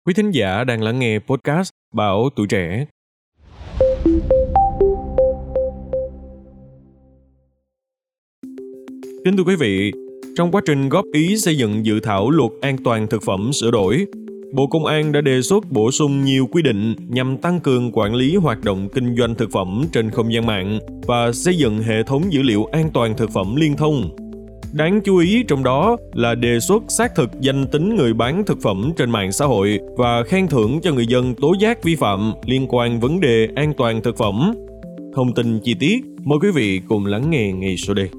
Quý thính giả đang lắng nghe podcast Bảo Tuổi Trẻ. Kính thưa quý vị, trong quá trình góp ý xây dựng dự thảo luật an toàn thực phẩm sửa đổi, Bộ Công an đã đề xuất bổ sung nhiều quy định nhằm tăng cường quản lý hoạt động kinh doanh thực phẩm trên không gian mạng và xây dựng hệ thống dữ liệu an toàn thực phẩm liên thông. Đáng chú ý trong đó là đề xuất xác thực danh tính người bán thực phẩm trên mạng xã hội và khen thưởng cho người dân tố giác vi phạm liên quan vấn đề an toàn thực phẩm. Thông tin chi tiết, mời quý vị cùng lắng nghe ngay sau đây.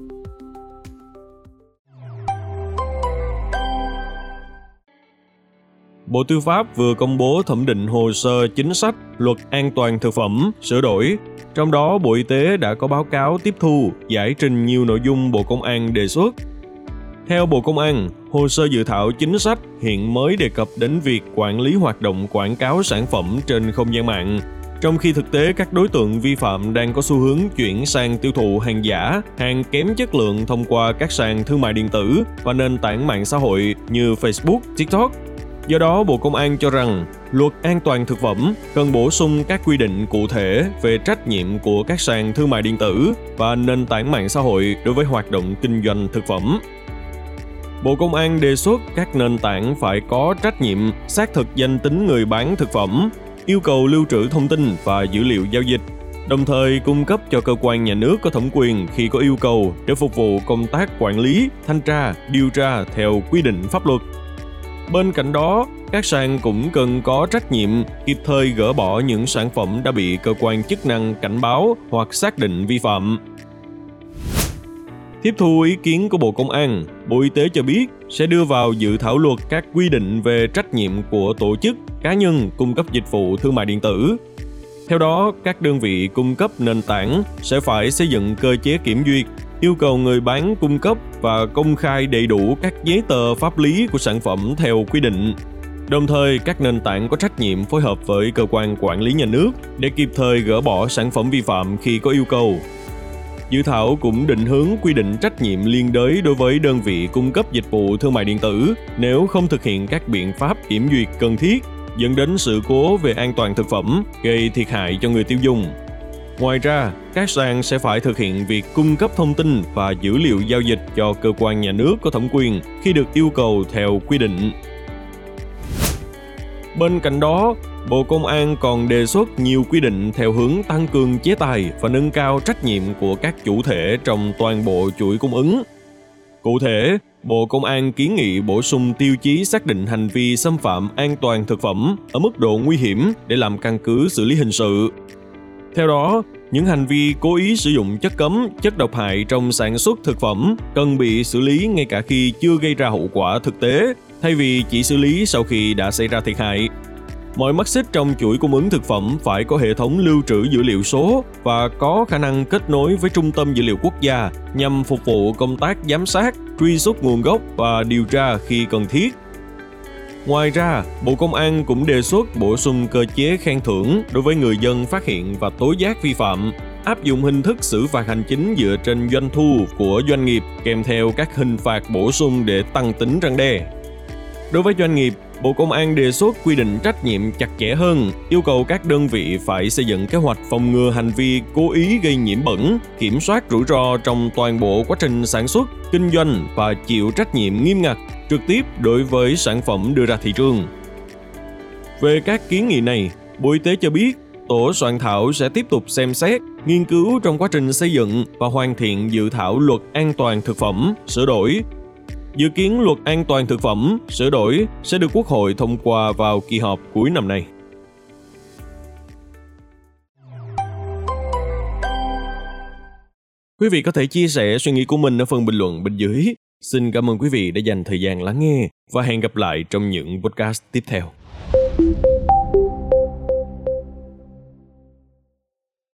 Bộ Tư pháp vừa công bố thẩm định hồ sơ chính sách Luật An toàn thực phẩm sửa đổi. Trong đó, Bộ Y tế đã có báo cáo tiếp thu, giải trình nhiều nội dung Bộ Công an đề xuất. Theo Bộ Công an, hồ sơ dự thảo chính sách hiện mới đề cập đến việc quản lý hoạt động quảng cáo sản phẩm trên không gian mạng, trong khi thực tế các đối tượng vi phạm đang có xu hướng chuyển sang tiêu thụ hàng giả, hàng kém chất lượng thông qua các sàn thương mại điện tử và nền tảng mạng xã hội như Facebook, TikTok. Do đó, Bộ Công an cho rằng Luật An toàn thực phẩm cần bổ sung các quy định cụ thể về trách nhiệm của các sàn thương mại điện tử và nền tảng mạng xã hội đối với hoạt động kinh doanh thực phẩm. Bộ Công an đề xuất các nền tảng phải có trách nhiệm xác thực danh tính người bán thực phẩm, yêu cầu lưu trữ thông tin và dữ liệu giao dịch, đồng thời cung cấp cho cơ quan nhà nước có thẩm quyền khi có yêu cầu để phục vụ công tác quản lý, thanh tra, điều tra theo quy định pháp luật. Bên cạnh đó, các sàn cũng cần có trách nhiệm kịp thời gỡ bỏ những sản phẩm đã bị cơ quan chức năng cảnh báo hoặc xác định vi phạm. Tiếp thu ý kiến của Bộ Công an, Bộ Y tế cho biết sẽ đưa vào dự thảo luật các quy định về trách nhiệm của tổ chức, cá nhân cung cấp dịch vụ thương mại điện tử. Theo đó, các đơn vị cung cấp nền tảng sẽ phải xây dựng cơ chế kiểm duyệt, yêu cầu người bán cung cấp và công khai đầy đủ các giấy tờ pháp lý của sản phẩm theo quy định. Đồng thời, các nền tảng có trách nhiệm phối hợp với cơ quan quản lý nhà nước để kịp thời gỡ bỏ sản phẩm vi phạm khi có yêu cầu. Dự thảo cũng định hướng quy định trách nhiệm liên đới đối với đơn vị cung cấp dịch vụ thương mại điện tử nếu không thực hiện các biện pháp kiểm duyệt cần thiết, dẫn đến sự cố về an toàn thực phẩm, gây thiệt hại cho người tiêu dùng. Ngoài ra, các sàn sẽ phải thực hiện việc cung cấp thông tin và dữ liệu giao dịch cho cơ quan nhà nước có thẩm quyền khi được yêu cầu theo quy định. Bên cạnh đó, Bộ Công an còn đề xuất nhiều quy định theo hướng tăng cường chế tài và nâng cao trách nhiệm của các chủ thể trong toàn bộ chuỗi cung ứng. Cụ thể, Bộ Công an kiến nghị bổ sung tiêu chí xác định hành vi xâm phạm an toàn thực phẩm ở mức độ nguy hiểm để làm căn cứ xử lý hình sự. Theo đó, những hành vi cố ý sử dụng chất cấm, chất độc hại trong sản xuất thực phẩm cần bị xử lý ngay cả khi chưa gây ra hậu quả thực tế, thay vì chỉ xử lý sau khi đã xảy ra thiệt hại. Mọi mắt xích trong chuỗi cung ứng thực phẩm phải có hệ thống lưu trữ dữ liệu số và có khả năng kết nối với Trung tâm Dữ liệu Quốc gia nhằm phục vụ công tác giám sát, truy xuất nguồn gốc và điều tra khi cần thiết. Ngoài ra, Bộ Công an cũng đề xuất bổ sung cơ chế khen thưởng đối với người dân phát hiện và tố giác vi phạm, áp dụng hình thức xử phạt hành chính dựa trên doanh thu của doanh nghiệp kèm theo các hình phạt bổ sung để tăng tính răn đe. Đối với doanh nghiệp, Bộ Công an đề xuất quy định trách nhiệm chặt chẽ hơn, yêu cầu các đơn vị phải xây dựng kế hoạch phòng ngừa hành vi cố ý gây nhiễm bẩn, kiểm soát rủi ro trong toàn bộ quá trình sản xuất, kinh doanh và chịu trách nhiệm nghiêm ngặt trực tiếp đối với sản phẩm đưa ra thị trường. Về các kiến nghị này, Bộ Y tế cho biết tổ soạn thảo sẽ tiếp tục xem xét, nghiên cứu trong quá trình xây dựng và hoàn thiện dự thảo Luật An toàn thực phẩm sửa đổi. Dự kiến Luật An toàn thực phẩm sửa đổi sẽ được Quốc hội thông qua vào kỳ họp cuối năm nay. Quý vị có thể chia sẻ suy nghĩ của mình ở phần bình luận bên dưới. Xin cảm ơn quý vị đã dành thời gian lắng nghe và hẹn gặp lại trong những podcast tiếp theo.